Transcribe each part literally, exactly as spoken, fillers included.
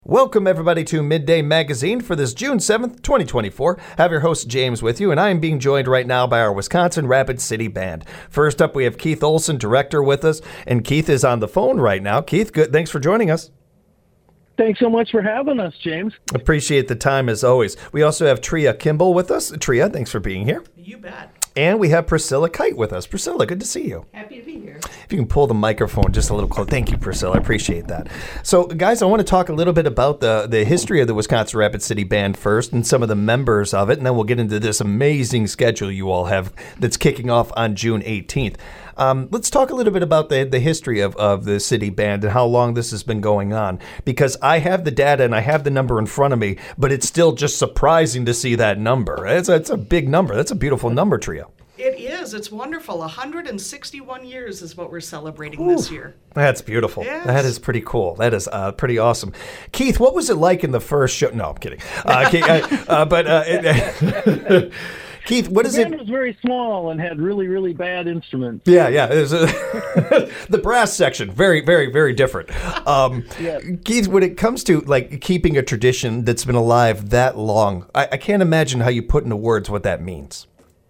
Welcome, everybody, to Midday Magazine for this June seventh, twenty twenty-four. I have your host, James, with you, and I am being joined right now by our Wisconsin Rapid City Band. First up, we have Keith Olson, director, with us, and Keith is on the phone right now. Keith, good. Thanks for joining us. Thanks so much for having us, James. Appreciate the time, as always. We also have Tria Kimball with us. Tria, thanks for being here. You bet. And we have Priscilla Kite with us. Priscilla, good to see you. Happy to be here. If you can pull the microphone just a little closer. Thank you, Priscilla. I appreciate that. So, guys, I want to talk a little bit about the, the history of the Wisconsin Rapid City Band first and some of the members of it, and then we'll get into this amazing schedule you all have that's kicking off on June eighteenth. Um, let's talk a little bit about the, the history of, of the city band and how long this has been going on, because I have the data and I have the number in front of me, but it's still just surprising to see that number. It's a, it's a big number. That's a beautiful number, Tria. It is. It's wonderful. one hundred sixty-one years is what we're celebrating Ooh, this year. That's beautiful. Yes. That is pretty cool. That is uh, pretty awesome. Keith, what was it like in the first show? No, I'm kidding. Uh, Keith, uh, uh, but uh, it, Keith, what is the it? band was very small and had really, really bad instruments. Yeah, yeah. It was, uh, the brass section, very, very, very different. Um, yeah. Keith, when it comes to like keeping a tradition that's been alive that long, I, I can't imagine how you put into words what that means.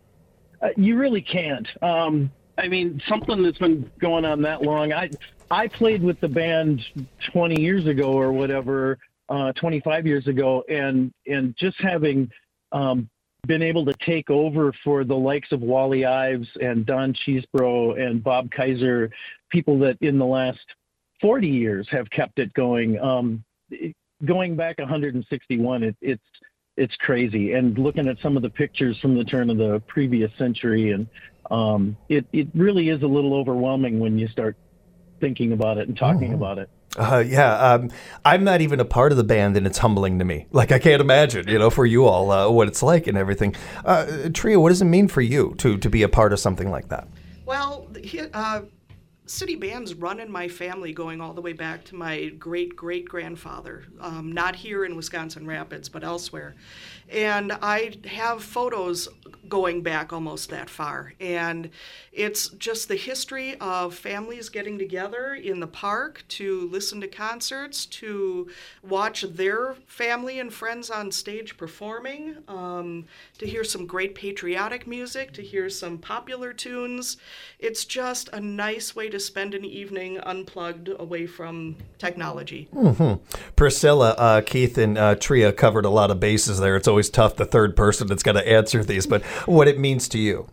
Uh, you really can't. Um, I mean, something that's been going on that long. I I played with the band twenty years ago or whatever, uh, twenty-five years ago, and and just having um, been able to take over for the likes of Wally Ives and Don Cheesebro and Bob Kaiser, people that in the last forty years have kept it going. Um, it, going back one hundred sixty-one, it, it's It's crazy. And looking at some of the pictures from the turn of the previous century, and um, it, it really is a little overwhelming when you start thinking about it and talking mm-hmm. about it. Uh, yeah, um, I'm not even a part of the band, and it's humbling to me. Like, I can't imagine, you know, for you all, uh, what it's like and everything. Uh, Tria, what does it mean for you to, to be a part of something like that? Well, uh, city bands run in my family going all the way back to my great-great-grandfather, um, not here in Wisconsin Rapids, but elsewhere. And I have photos going back almost that far. And it's just the history of families getting together in the park to listen to concerts, to watch their family and friends on stage performing, um, to hear some great patriotic music, to hear some popular tunes. It's just a nice way to spend an evening unplugged away from technology. Mm-hmm. Priscilla, uh, Keith, and uh, Tria covered a lot of bases there. It's always tough, the third person that's got to answer these, but what it means to you.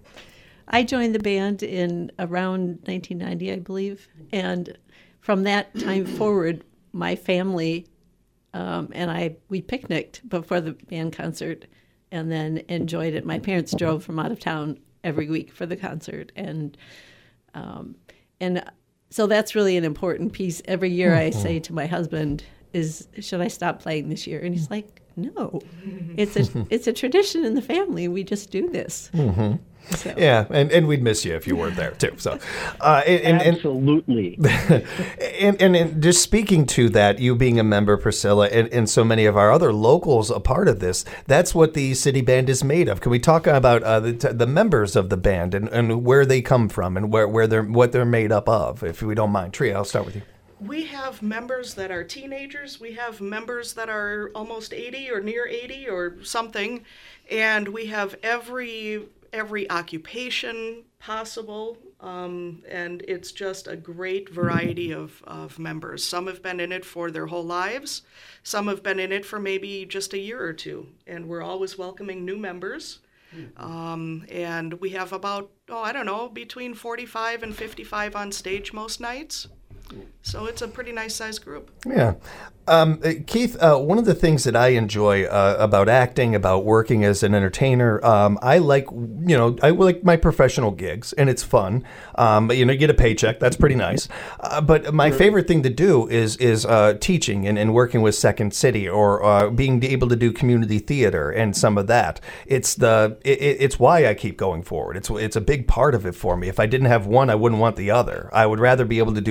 I joined the band in around nineteen ninety, I believe, and from that time forward, my family um, and I, we picnicked before the band concert and then enjoyed it. My parents drove from out of town every week for the concert, and um, and so that's really an important piece. Every year I say to my husband, "Is should I stop playing this year?" And he's like, "No, it's a it's a tradition in the family. We just do this." Mm-hmm. So. Yeah, and, and we'd miss you if you weren't there too. So, uh, and, and, absolutely. And, and and just speaking to that, you being a member, Priscilla, and, and so many of our other locals a part of this. That's what the city band is made of. Can we talk about uh, the the members of the band and, and where they come from and where, where they're what they're made up of? If we don't mind, Tria, I'll start with you. We have members that are teenagers. We have members that are almost eighty or near eighty or something, and we have every. every occupation possible, um, and it's just a great variety of, of members. Some have been in it for their whole lives. Some have been in it for maybe just a year or two, and we're always welcoming new members. Mm-hmm. Um, and we have about, oh, I don't know, between forty-five and fifty-five on stage most nights. So it's a pretty nice-sized group. Yeah. Um, Keith, uh, one of the things that I enjoy uh, about acting, about working as an entertainer, um, I like, you know, I like my professional gigs, and it's fun. Um, you know, you get a paycheck. That's pretty nice. Uh, but my favorite thing to do is is uh, teaching and, and working with Second City, or uh, being able to do community theater and some of that. It's the it, it's why I keep going forward. It's it's a big part of it for me. If I didn't have one, I wouldn't want the other. I would rather be able to do community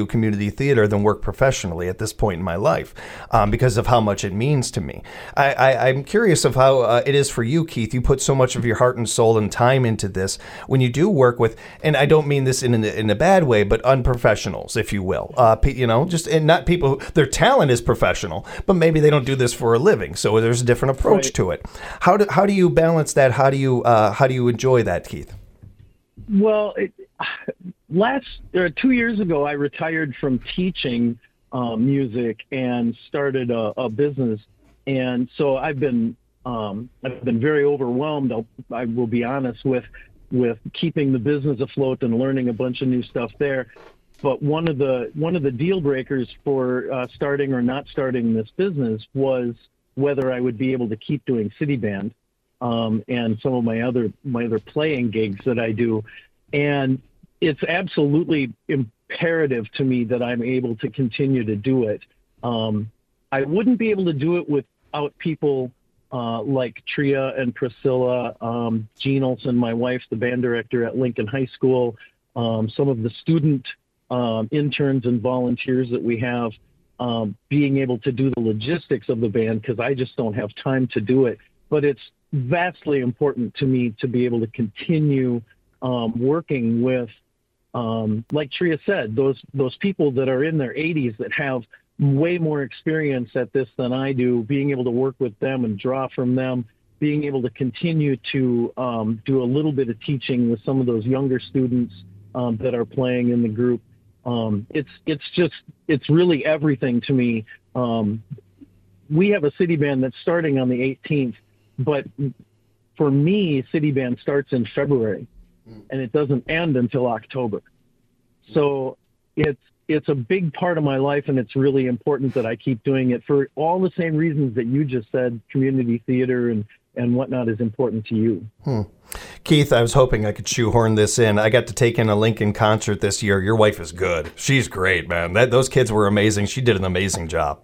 community theater than work professionally at this point in my life um, because of how much it means to me. I, I, I'm curious of how uh, it is for you, Keith. You put so much of your heart and soul and time into this when you do work with, and I don't mean this in a, in a bad way, but unprofessionals, if you will. Uh, you know, just and not people who, their talent is professional, but maybe they don't do this for a living. So there's a different approach right. to it. How do how do you balance that? How do you uh, how do you enjoy that, Keith? Well, it, last or two years ago, I retired from teaching uh, music and started a, a business, and so I've been um, I've been very overwhelmed. I'll, I will be honest with with keeping the business afloat and learning a bunch of new stuff there. But one of the one of the deal breakers for uh, starting or not starting this business was whether I would be able to keep doing city band um, and some of my other my other playing gigs that I do. And it's absolutely imperative to me that I'm able to continue to do it. Um, I wouldn't be able to do it without people uh, like Tria and Priscilla, um, Jean Olson, my wife, the band director at Lincoln High School, um, some of the student um, interns and volunteers that we have, um, being able to do the logistics of the band, because I just don't have time to do it. But it's vastly important to me to be able to continue um, working with, um, like Tria said, those those people that are in their eighties that have way more experience at this than I do, being able to work with them and draw from them, being able to continue to um, do a little bit of teaching with some of those younger students um, that are playing in the group. Um, it's it's just, it's really everything to me. Um, we have a city band that's starting on the eighteenth, but for me, city band starts in February and it doesn't end until October. So it's, it's a big part of my life, and it's really important that I keep doing it for all the same reasons that you just said. Community theater and, and whatnot is important to you. Hmm. Keith, I was hoping I could shoehorn this in. I got to take in a Lincoln concert this year. Your wife is good. She's great, man. That, those kids were amazing. She did an amazing job.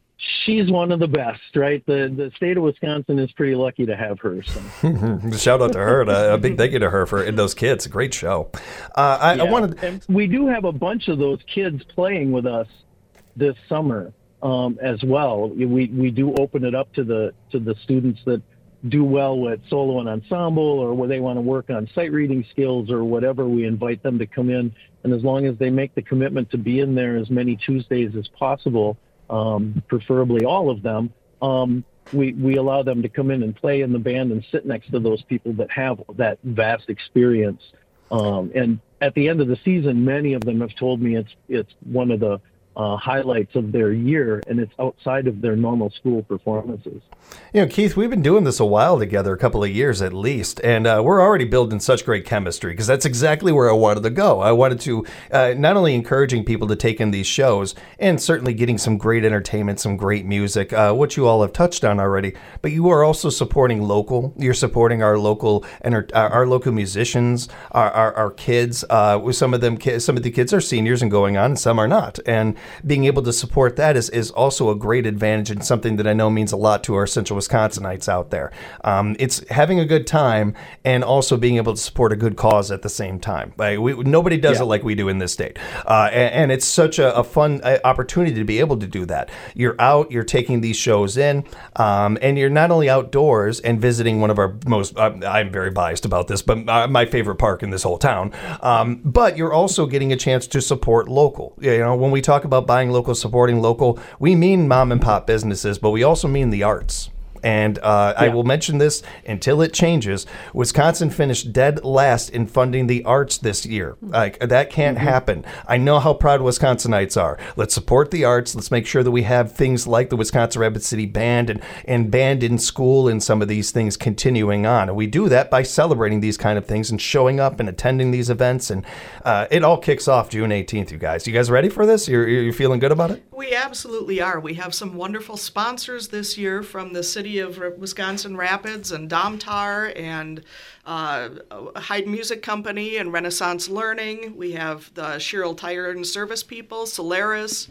She's one of the best, right? The the state of Wisconsin is pretty lucky to have her. So. Shout out to her. A big thank you to her for those kids. Great show. Uh, I, yeah. I wanted. And we do have a bunch of those kids playing with us this summer um, as well. We we do open it up to the to the students that do well with solo and ensemble, or where they want to work on sight reading skills or whatever. We invite them to come in, and as long as they make the commitment to be in there as many Tuesdays as possible. Um, preferably all of them, um, we, we allow them to come in and play in the band and sit next to those people that have that vast experience. Um, and at the end of the season, many of them have told me it's it's one of the uh, highlights of their year, and it's outside of their normal school performances. You know, Keith, we've been doing this a while together, a couple of years at least, and uh, we're already building such great chemistry, because that's exactly where I wanted to go. I wanted to uh, not only encouraging people to take in these shows, and certainly getting some great entertainment, some great music, uh, what you all have touched on already, but you are also supporting local. You're supporting our local enter- our local musicians, our our, our kids. Uh, some of them, some of the kids are seniors and going on, and some are not. And being able to support that is, is also a great advantage, and something that I know means a lot to our Central Wisconsinites out there. Um, it's having a good time and also being able to support a good cause at the same time. Like, we, nobody does yeah. it like we do in this state. Uh, and, and it's such a, a fun opportunity to be able to do that. You're out, you're taking these shows in, um, and you're not only outdoors and visiting one of our most, uh, I'm very biased about this, but my favorite park in this whole town, um, but you're also getting a chance to support local. You know, when we talk about buying local, supporting local, we mean mom and pop businesses, but we also mean the arts. And uh, yeah. I will mention this until it changes. Wisconsin finished dead last in funding the arts this year. Like, that can't mm-hmm. happen. I know how proud Wisconsinites are. Let's support the arts. Let's make sure that we have things like the Wisconsin Rapid City Band and, and band in school and some of these things continuing on. And we do that by celebrating these kind of things and showing up and attending these events. And uh, it all kicks off June eighteenth, you guys. You guys ready for this? You're, you're feeling good about it? We absolutely are. We have some wonderful sponsors this year from the city of Wisconsin Rapids and Domtar and uh, Hyde Music Company and Renaissance Learning. We have the Sherrill Tire and Service people, Solaris.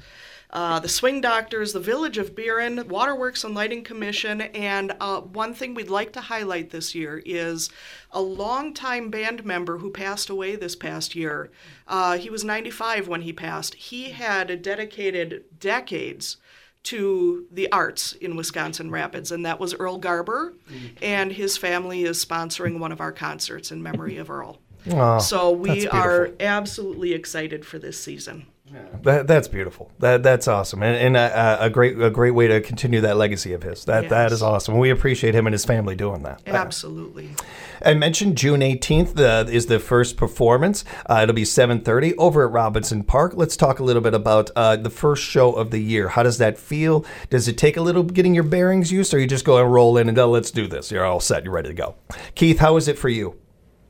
uh, the Swing Doctors, the Village of Buren, Waterworks and Lighting Commission, and uh, one thing we'd like to highlight this year is a longtime band member who passed away this past year. Uh, he was ninety-five when he passed. He had dedicated decades to the arts in Wisconsin Rapids, and that was Earl Garber, and his family is sponsoring one of our concerts in memory of Earl. Oh, so we that's are beautiful. absolutely excited for this season. That, that's beautiful. That that's awesome, and, and a, a great a great way to continue that legacy of his. That Yes. that is awesome. We appreciate him and his family doing that. Absolutely. I mentioned June eighteenth uh, is the first performance. Uh, it'll be seven thirty over at Robinson Park. Let's talk a little bit about uh, the first show of the year. How does that feel? Does it take a little getting your bearings used, or you just go and roll in and oh, let's do this? You're all set. You're ready to go. Keith, how is it for you?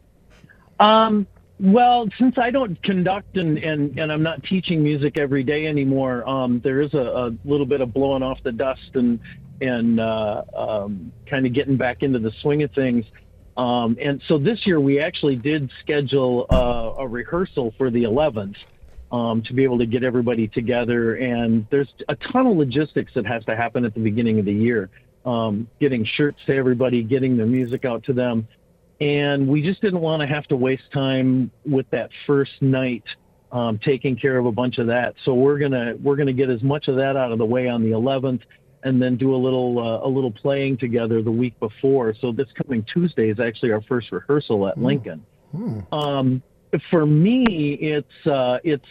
Um, well, since I don't conduct and, and, and I'm not teaching music every day anymore, um, there is a, a little bit of blowing off the dust and and uh, um, kind of getting back into the swing of things. Um, and so this year we actually did schedule uh, a rehearsal for the eleventh um, to be able to get everybody together. And there's a ton of logistics that has to happen at the beginning of the year, um, getting shirts to everybody, getting the music out to them. And we just didn't want to have to waste time with that first night um, taking care of a bunch of that. So we're gonna we're gonna get as much of that out of the way on the eleventh, and then do a little uh, a little playing together the week before. So this coming Tuesday is actually our first rehearsal at Lincoln. Hmm. Um, for me, it's uh, it's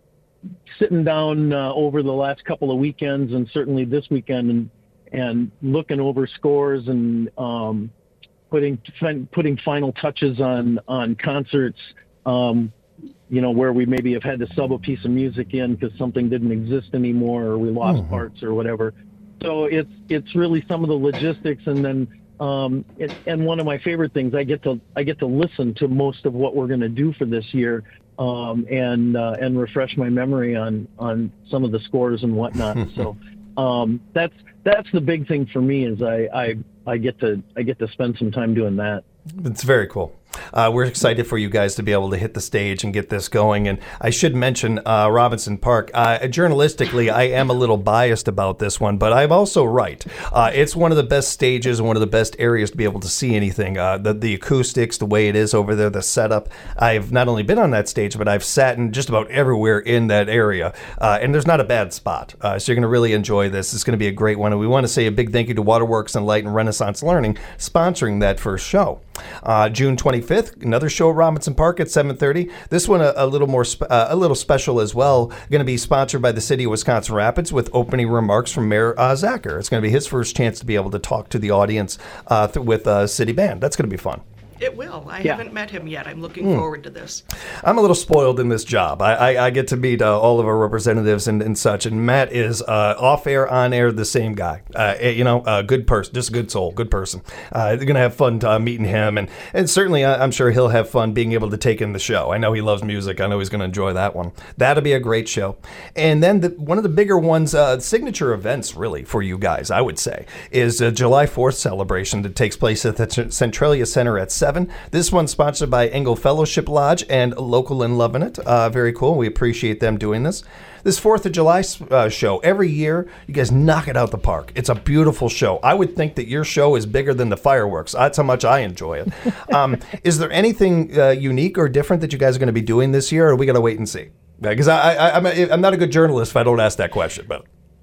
sitting down uh, over the last couple of weekends, and certainly this weekend, and and looking over scores and um, putting putting final touches on on concerts, um, you know, where we maybe have had to sub a piece of music in because something didn't exist anymore, or we lost Mm-hmm. parts or whatever. So it's it's really some of the logistics, and then um, it, and one of my favorite things, I get to I get to listen to most of what we're going to do for this year, um, and uh, and refresh my memory on on some of the scores and whatnot. So um, that's that's the big thing for me, is I, I I get to I get to spend some time doing that. It's very cool. Uh, we're excited for you guys to be able to hit the stage and get this going. And I should mention uh, Robinson Park. Uh, journalistically, I am a little biased about this one, but I'm also right. Uh, it's one of the best stages and one of the best areas to be able to see anything. Uh, the, the acoustics, the way it is over there, the setup. I've not only been on that stage, but I've sat in just about everywhere in that area. Uh, and there's not a bad spot. Uh, so you're going to really enjoy this. It's going to be a great one. And we want to say a big thank you to Waterworks and Light and Renaissance Learning sponsoring that first show. Uh, June twenty-fifth, another show at Robinson Park at seven thirty. This one a, a little more spe- uh, a little special as well. Going to be sponsored by the City of Wisconsin Rapids with opening remarks from Mayor uh, Zacher. It's going to be his first chance to be able to talk to the audience uh, th- with uh, City Band. That's going to be fun. It will. I Yeah. haven't met him yet. I'm looking Hmm. forward to this. I'm a little spoiled in this job. I, I, I get to meet uh, all of our representatives and, and such, and Matt is uh, off air, on air, the same guy. Uh, you know, a good person, just a good soul, good person. Uh, they're gonna have fun uh, meeting him, and and certainly uh, I'm sure he'll have fun being able to take in the show. I know he loves music. I know he's gonna enjoy that one. That'll be a great show. And then the, one of the bigger ones, uh, signature events really for you guys, I would say, is a July fourth celebration that takes place at the Centralia Center at seven. This one's sponsored by Engel Fellowship Lodge and Local in Loving It. Uh, very cool. We appreciate them doing this. This fourth of July uh, show, every year, you guys knock it out the park. It's a beautiful show. I would think that your show is bigger than the fireworks. That's how much I enjoy it. Um, is there anything uh, unique or different that you guys are going to be doing this year, or are we going to wait and see? Because I, I, I'm, a, I'm not a good journalist if I don't ask that question, but...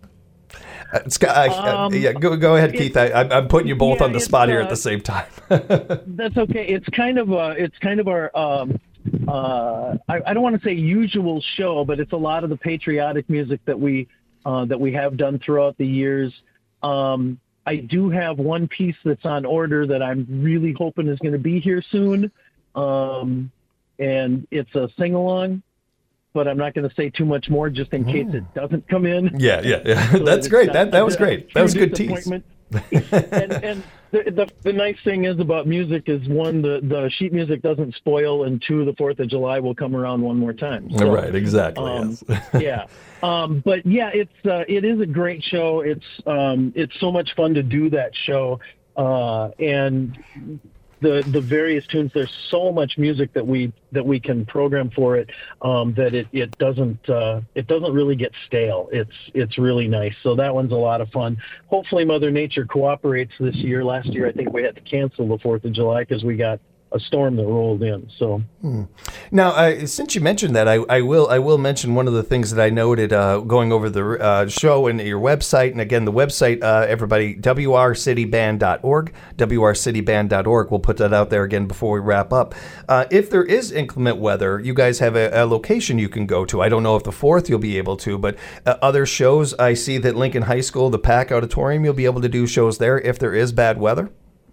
Uh, Scott, uh, Um, yeah, go go ahead, Keith. I, I'm putting you both yeah, on the it's, spot here at uh, the same time. That's okay. It's kind of a, it's kind of our, um, uh, I, I don't want to say usual show, but it's a lot of the patriotic music that we, uh, that we have done throughout the years. Um, I do have one piece that's on order that I'm really hoping is going to be here soon. Um, and it's a sing-along, but I'm not going to say too much more just in case it doesn't come in. Yeah, yeah, yeah. So That's it's great. not That that was a great. That was a true good tease. disappointment. and and the, the the nice thing is about music is, one, the, the sheet music doesn't spoil, and two, the Fourth of July will come around one more time. So, Right, exactly. um, yes. yeah. Um, but yeah, it's uh, it is a great show. It's um, it's so much fun to do that show, uh, and the the various tunes. There's so much music that we that we can program for it um, that it it doesn't uh, it doesn't really get stale. It's it's really nice. So that one's a lot of fun. Hopefully, Mother Nature cooperates this year. Last year, I think we had to cancel the Fourth of July because we got a storm that rolled in. So hmm. now, uh, since you mentioned that, I, I will I will mention one of the things that I noted uh, going over the uh, show and your website. And again, the website, uh, everybody, w r city band dot org, w r city band dot org. We'll put that out there again before we wrap up. Uh, if there is inclement weather, you guys have a, a location you can go to. I don't know if the fourth you'll be able to, but uh, other shows, I see that Lincoln High School, the Pack Auditorium, you'll be able to do shows there if there is bad weather.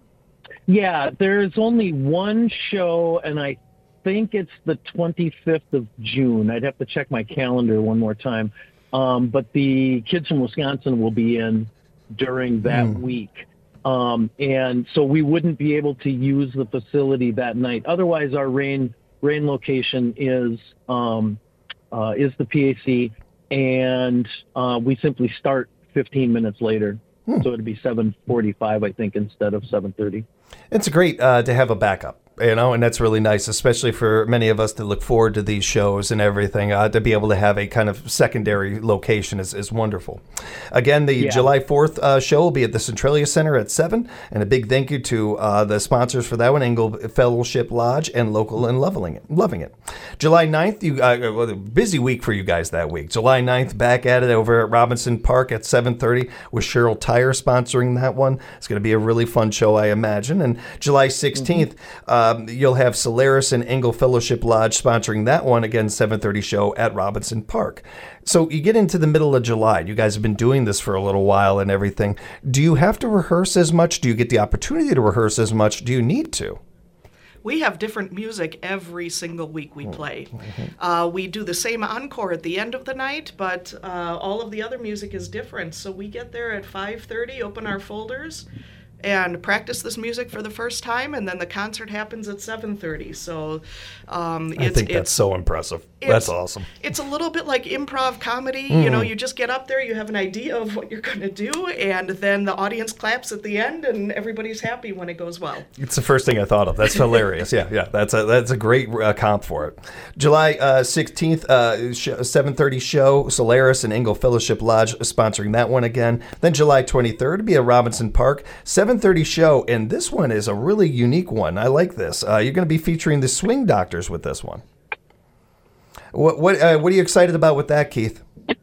yeah, there's only one show, and I think it's the twenty-fifth of June. I'd have to check my calendar one more time. Um, but the kids from Wisconsin will be in during that mm. week. Um, and so we wouldn't be able to use the facility that night. Otherwise, our rain rain location is um, uh, is the P A C, and uh, we simply start fifteen minutes later. Hmm. So it'd be seven forty-five, I think, instead of seven thirty. It's great uh, to have a backup, you know, and that's really nice, especially for many of us to look forward to these shows and everything. Uh, to be able to have a kind of secondary location is, is wonderful. Again, the yeah. July fourth uh, show will be at the Centralia Center at seven, and a big thank you to uh, the sponsors for that one, Engel Fellowship Lodge and Local and Loving It. Loving it. July ninth, you, uh, well, a busy week for you guys that week. July ninth, back at it over at Robinson Park at seven thirty with Cheryl Tire sponsoring that one. It's going to be a really fun show, I imagine. And July sixteenth, mm-hmm. um, you'll have Solaris and Engel Fellowship Lodge sponsoring that one, again, seven thirty show at Robinson Park. So you get into the middle of July. You guys have been doing this for a little while and everything. Do you have to rehearse as much? Do you get the opportunity to rehearse as much? Do you need to? We have different music every single week we play. Uh, we do the same encore at the end of the night, but uh, all of the other music is different. So we get there at five thirty, open our folders, and practice this music for the first time, and then the concert happens at seven thirty. So um, I it's, think it's, that's so impressive. That's awesome. It's a little bit like improv comedy. Mm-hmm. You know, you just get up there, you have an idea of what you're going to do, and then the audience claps at the end, and everybody's happy when it goes well. It's the first thing I thought of. That's hilarious. Yeah, yeah. That's a that's a great uh, comp for it. July uh, sixteenth, uh, sh- seven thirty show, Solaris and Engel Fellowship Lodge sponsoring that one again. Then July twenty-third will be at Robinson Park, seven thirty show, and this one is a really unique one. I like this. Uh, you're going to be featuring the Swing Doctors with this one. What what uh, what are you excited about with that, Keith?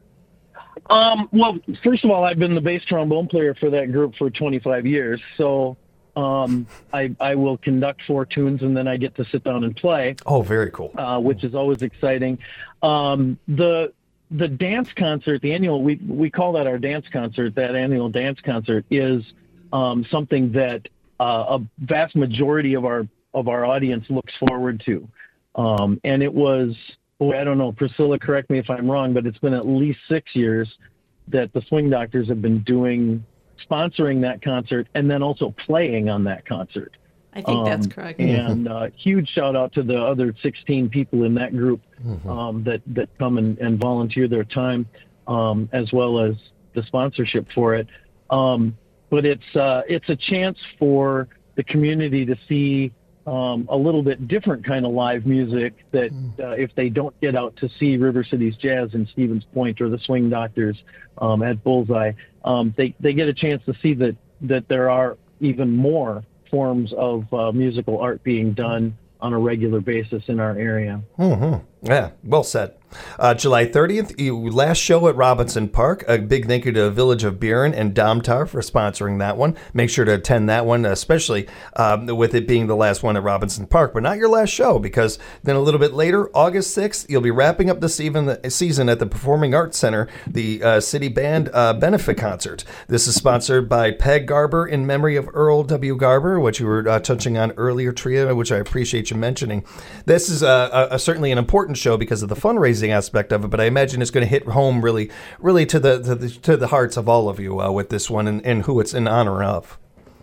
Um, well, first of all, I've been the bass trombone player for that group for twenty-five years, so um, I I will conduct four tunes and then I get to sit down and play. Oh, very cool. Uh, which is always exciting. Um, the the dance concert, the annual we we call that our dance concert. That annual dance concert is um, something that uh, a vast majority of our of our audience looks forward to, um, and it was. Boy, I don't know, Priscilla, correct me if I'm wrong, but it's been at least six years that the Swing Doctors have been doing, sponsoring that concert and then also playing on that concert. I think um, that's correct. And uh, huge shout out to the other sixteen people in that group mm-hmm. um, that, that come and, and volunteer their time, um, as well as the sponsorship for it. Um, but it's uh, it's a chance for the community to see Um, a little bit different kind of live music that uh, if they don't get out to see River Cities Jazz in Stevens Point or the Swing Doctors um, at Bullseye, um, they, they get a chance to see that, that there are even more forms of uh, musical art being done on a regular basis in our area. Mm-hmm. Yeah, well said. Uh, July thirtieth, last show at Robinson Park. A big thank you to Village of Buren and Domtar for sponsoring that one. Make sure to attend that one, especially um, with it being the last one at Robinson Park, but not your last show, because then a little bit later, August sixth, you'll be wrapping up the season at the Performing Arts Center, the uh, City Band uh, Benefit Concert. This is sponsored by Peg Garber in memory of Earl W. Garber, which you were uh, touching on earlier, Tria, which I appreciate you mentioning. This is uh, a, a, certainly an important show because of the fundraising aspect of it, but I imagine it's going to hit home really, really to the to the, to the hearts of all of you uh, with this one and, and who it's in honor of.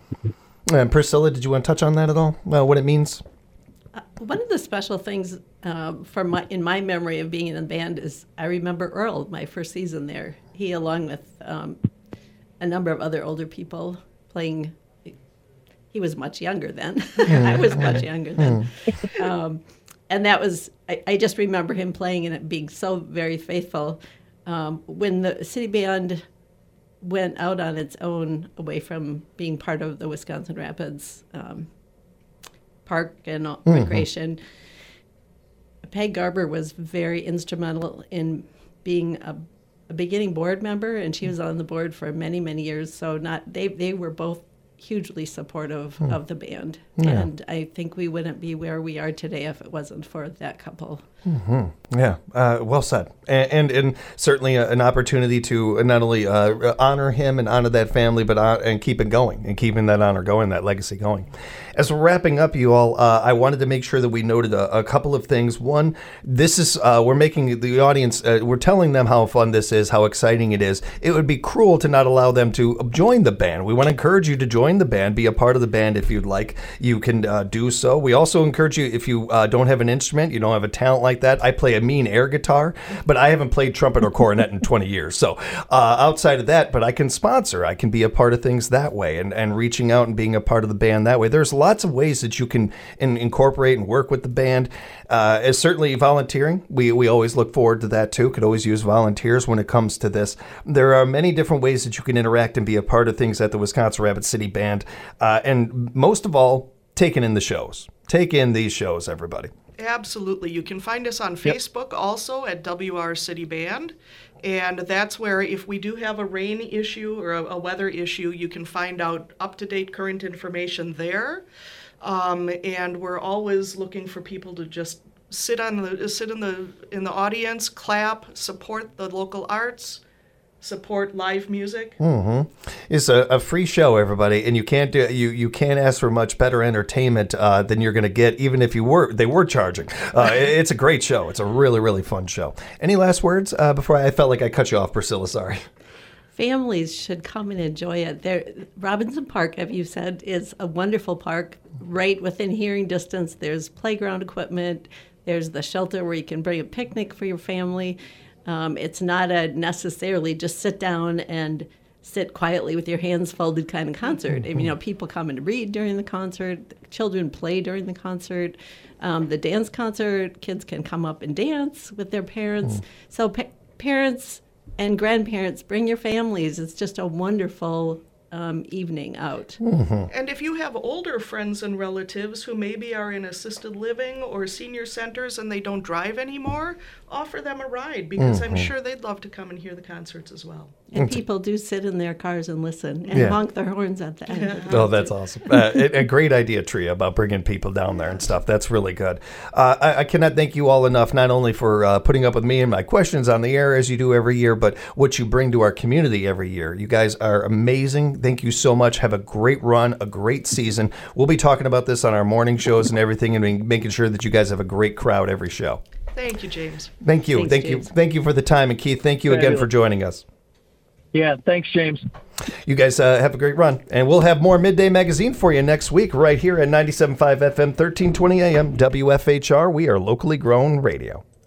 And Priscilla, did you want to touch on that at all? Uh, what it means? Uh, one of the special things uh, from my in my memory of being in the band is I remember Earl, my first season there. He, along with um, a number of other older people, playing he was much younger then. I was much younger then. Um, and that was, I, I just remember him playing and it being so very faithful. Um, when the city band went out on its own away from being part of the Wisconsin Rapids um, Park and mm-hmm. Recreation, Peg Garber was very instrumental in being a, a beginning board member, and she was on the board for many, many years. So not they, they were both hugely supportive mm. of the band. Yeah. And I think we wouldn't be where we are today if it wasn't for that couple. Mm-hmm. Yeah, uh, well said. And, and, and certainly a, an opportunity to not only uh, honor him and honor that family, but uh, and keep it going and keeping that honor going, that legacy going. As we're wrapping up, you all, uh, I wanted to make sure that we noted a, a couple of things. One, this is, uh, we're making the audience, uh, we're telling them how fun this is, how exciting it is. It would be cruel to not allow them to join the band. We want to encourage you to join the band, be a part of the band if you'd like. You can uh, do so. We also encourage you, if you uh, don't have an instrument, you don't have a talent like that. I play a mean air guitar, but I haven't played trumpet or cornet in twenty years. So uh, outside of that, but I can sponsor. I can be a part of things that way, and, and reaching out and being a part of the band that way. There's lots of ways that you can in, incorporate and work with the band. Uh, as certainly volunteering, we, we always look forward to that too. Could always use volunteers when it comes to this. There are many different ways that you can interact and be a part of things at the Wisconsin Rapids City Band. Uh, and most of all, taking in the shows. Take in these shows, everybody. Absolutely. You can find us on Facebook yep. also at W R City Band. And that's where if we do have a rain issue or a, a weather issue, you can find out up-to-date current information there. Um, and we're always looking for people to just sit on the sit in the in the audience, clap, support the local arts, support live music. Mm-hmm. It's a, a free show, everybody, and you can't do you you can't ask for much better entertainment uh, than you're going to get, even if you were they were charging. Uh, it's a great show. It's a really really fun show. Any last words uh, before I, I felt like I cut you off, Priscilla? Sorry. Families should come and enjoy it. There, Robinson Park, as you said, is a wonderful park right within hearing distance. There's playground equipment. There's the shelter where you can bring a picnic for your family. Um, it's not a necessarily just sit down and sit quietly with your hands folded kind of concert. Mm-hmm. I mean, you know, people come and read during the concert. Children play during the concert. Um, the dance concert, kids can come up and dance with their parents. Mm. So pa- parents and grandparents, bring your families. It's just a wonderful um, evening out. Mm-hmm. And if you have older friends and relatives who maybe are in assisted living or senior centers and they don't drive anymore, offer them a ride, because mm-hmm. I'm sure they'd love to come and hear the concerts as well. And people do sit in their cars and listen and yeah. honk their horns at the end. Yeah. Of the oh, that's awesome. Uh, a, a great idea, Tria, about bringing people down there and stuff. That's really good. Uh, I, I cannot thank you all enough, not only for uh, putting up with me and my questions on the air as you do every year, but what you bring to our community every year. You guys are amazing. Thank you so much. Have a great run, a great season. We'll be talking about this on our morning shows and everything, and making sure that you guys have a great crowd every show. Thank you, James. Thank you. Thanks, thank James. you. Thank you for the time. And Keith, thank you again for joining us. Yeah, thanks, James. You guys uh, have a great run. And we'll have more Midday Magazine for you next week right here at ninety-seven point five F M, thirteen twenty A M, W F H R. We are locally grown radio.